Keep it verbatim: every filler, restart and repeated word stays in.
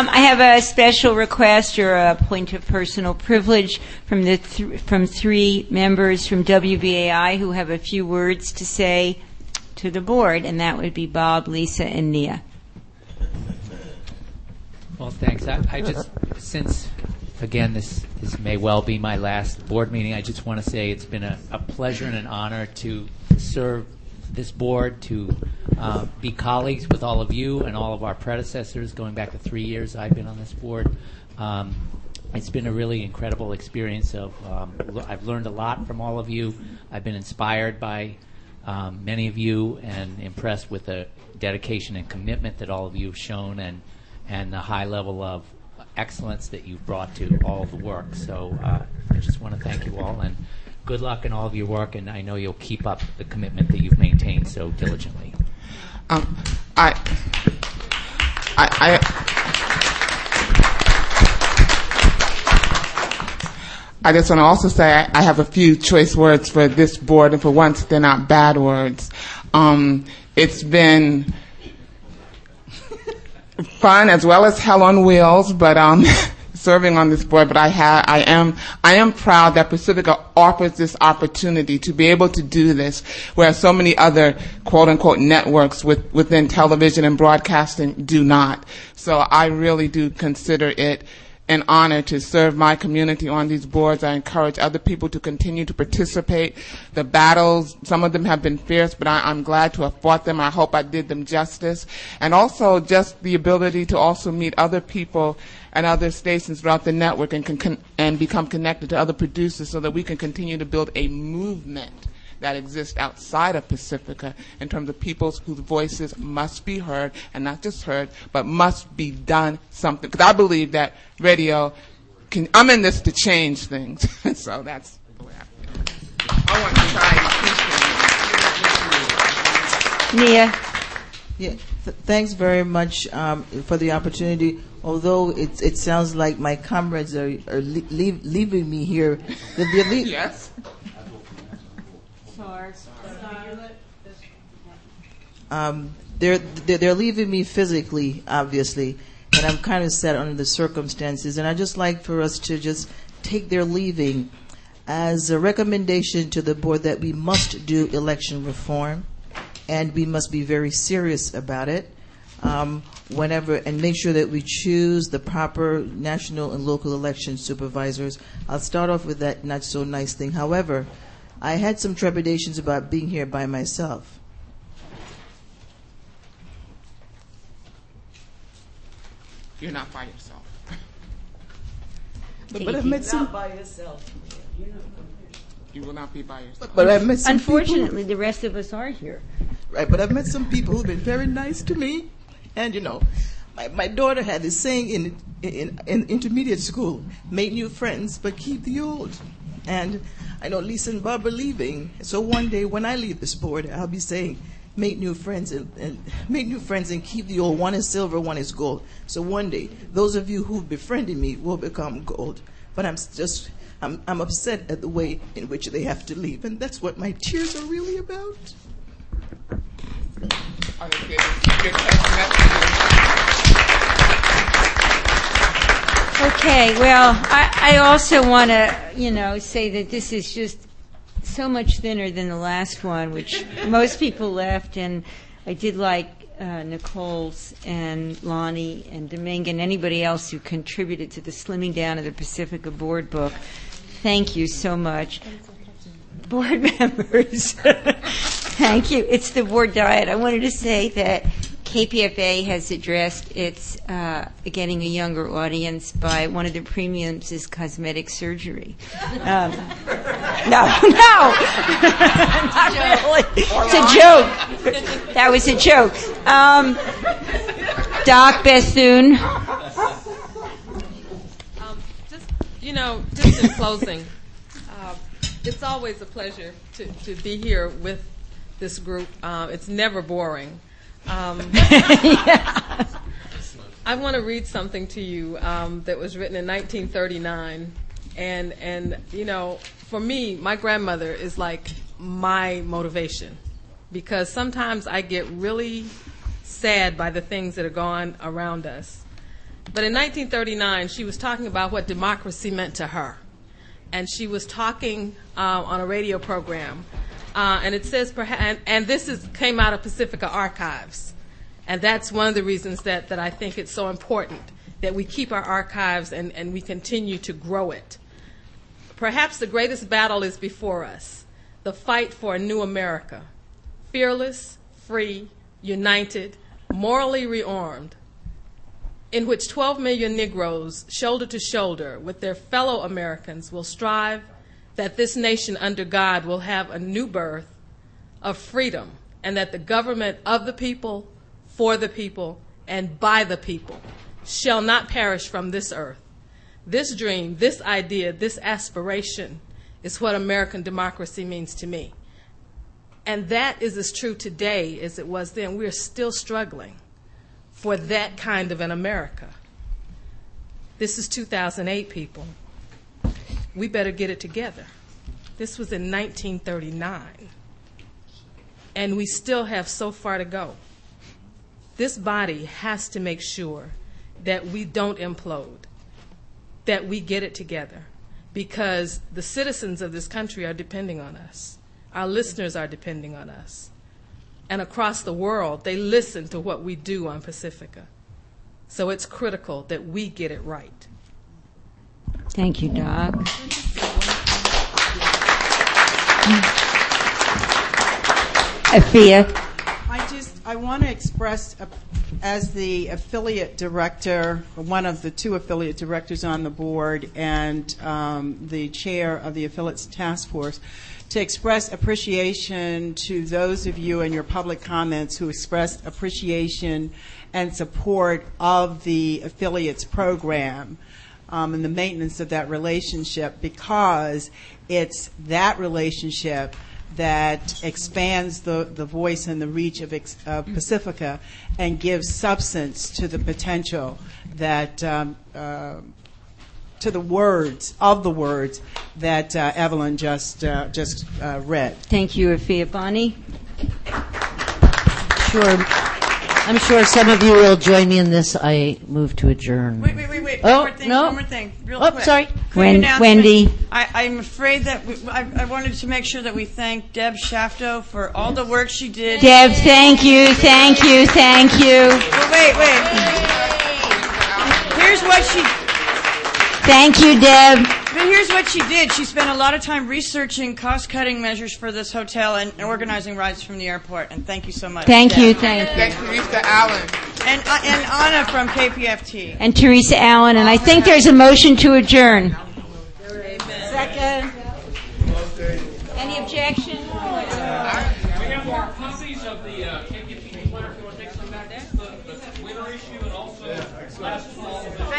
Um, I have a special request or a point of personal privilege from the th- from three members from W B A I who have a few words to say to the board, and that would be Bob, Lisa, and Nia. Well, thanks. I, I just, since, again, this, this may well be my last board meeting, I just want to say it's been a, a pleasure and an honor to serve this board, to uh, be colleagues with all of you and all of our predecessors. Going back to three years I've been on this board. Um, it's been a really incredible experience. Of um, l- I've learned a lot from all of you. I've been inspired by um, many of you and impressed with the dedication and commitment that all of you have shown, and and the high level of excellence that you've brought to all of the work. So uh, I just want to thank you all, and good luck in all of your work, and I know you'll keep up the commitment that you've maintained so diligently. Um, I, I, I, I just want to also say I, I have a few choice words for this board, and for once they're not bad words. Um, it's been fun as well as hell on wheels, but um, serving on this board. But I have, I am, I am proud that Pacifica offers this opportunity to be able to do this, where so many other quote unquote networks with, within television and broadcasting do not. So I really do consider it an honor to serve my community on these boards. I encourage other people to continue to participate. The battles, some of them have been fierce, but I, I'm glad to have fought them. I hope I did them justice. And also just the ability to also meet other people and other stations throughout the network and, can, con- and become connected to other producers so that we can continue to build a movement that exists outside of Pacifica in terms of peoples whose voices must be heard, and not just heard, but must be done something. Because I believe that radio can, I'm in this to change things. So that's the way I feel. I want to try Nia. Yeah, th- thanks very much um, for the opportunity. Although it it sounds like my comrades are, are le- leave, leaving me here. They're, they're le- yes. Um, they're, they're they're leaving me physically, obviously, and I'm kind of sad under the circumstances. And I just like for us to just take their leaving as a recommendation to the board that we must do election reform, and we must be very serious about it. Um, whenever and make sure that we choose the proper national and local election supervisors. I'll start off with that not so nice thing. However, I had some trepidations about being here by myself. You're not by yourself. But, but I've met some. Not by yourself. You will not be by yourself. But I've met some Unfortunately, people, the rest of us are here. right? But I've met some people who've been very nice to me, and you know, my my daughter had this saying in in, in intermediate school: "Make new friends, but keep the old." And I know Lisa and Bob are leaving, so one day when I leave this board, I'll be saying, "Make new friends and, and make new friends and keep the old. One is silver, one is gold." So one day, those of you who befriended me will become gold. But I'm just. I'm, I'm upset at the way in which they have to leave, and that's what my tears are really about. Okay, well, I, I also want to, you know, say that this is just so much thinner than the last one, which most people left, and I did like uh, Nicole's and Lonnie and Domingue and anybody else who contributed to the slimming down of the Pacifica board book. Thank you so much. Board members, thank you. It's the board diet. I wanted to say that K P F A has addressed its uh, getting a younger audience by one of the premiums is cosmetic surgery. Um, no, no, not really. It's a joke. That was a joke. Um, Doc Bethune. You know, just in closing, uh, it's always a pleasure to, to be here with this group. Uh, it's never boring. Um, yeah. I want to read something to you um, that was written in nineteen thirty-nine. And, and, you know, for me, my grandmother is like my motivation, because sometimes I get really sad by the things that are going around us. But in nineteen thirty-nine, she was talking about what democracy meant to her. And she was talking uh, on a radio program. Uh, and it says, perhaps, and, and this is, came out of Pacifica Archives. And that's one of the reasons that, that I think it's so important that we keep our archives and, and we continue to grow it. Perhaps the greatest battle is before us, the fight for a new America, fearless, free, united, morally rearmed, in which twelve million Negroes, shoulder to shoulder with their fellow Americans, will strive that this nation under God will have a new birth of freedom, and that the government of the people, for the people, and by the people shall not perish from this earth. This dream, this idea, this aspiration is what American democracy means to me. And that is as true today as it was then. We're still struggling for that kind of an America. This is two thousand eight, people. We better get it together. This was in nineteen thirty-nine. And we still have so far to go. This body has to make sure that we don't implode, that we get it together, because the citizens of this country are depending on us. Our listeners are depending on us. And across the world, they listen to what we do on Pacifica. So it's critical that we get it right. Thank you, Doc. Afia. I just, I want to express, uh, as the affiliate director, one of the two affiliate directors on the board, and um, the chair of the affiliates task force, to express appreciation to those of you in your public comments who expressed appreciation and support of the affiliates program um, and the maintenance of that relationship, because it's that relationship that expands the, the voice and the reach of, ex, of Pacifica and gives substance to the potential that, um, uh, to the words, of the words that uh, Evelyn just, uh, just uh, read. Thank you, Afia. Bonnie? Sure. I'm sure some of you will join me in this. I move to adjourn. Wait, wait, wait, wait. Oh, one more thing, no. one more thing. Real Oh, quick. sorry. Quick Wen- announcement. Wendy. I, I'm afraid that we, I, I wanted to make sure that we thank Deb Shafto for all the work she did. Deb, thank you, thank you, thank you. Well, wait, wait. Here's what she... Thank you, Deb. But here's what she did. She spent a lot of time researching cost-cutting measures for this hotel and, and organizing rides from the airport. And thank you so much. Thank Deb. you, thank you. Thanks, Teresa Allen. And, uh, and Anna from K P F T. And Teresa Allen, and I think there's a motion to adjourn. Second. Any objection? We have more copies of the uh, K P F T newsletter if you want to take some back. The, the winter issue and also last fall.